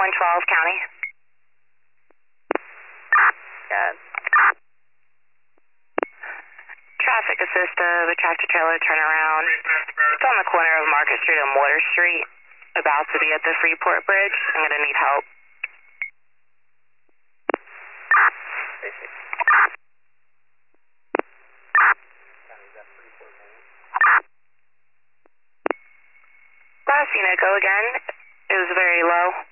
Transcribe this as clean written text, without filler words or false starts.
112 County. Good. Traffic assist of a tractor trailer turnaround. It's on the corner of Market Street and Water Street, about to be at the Freeport Bridge. I'm going to need help. Last unit, go again. It was very low.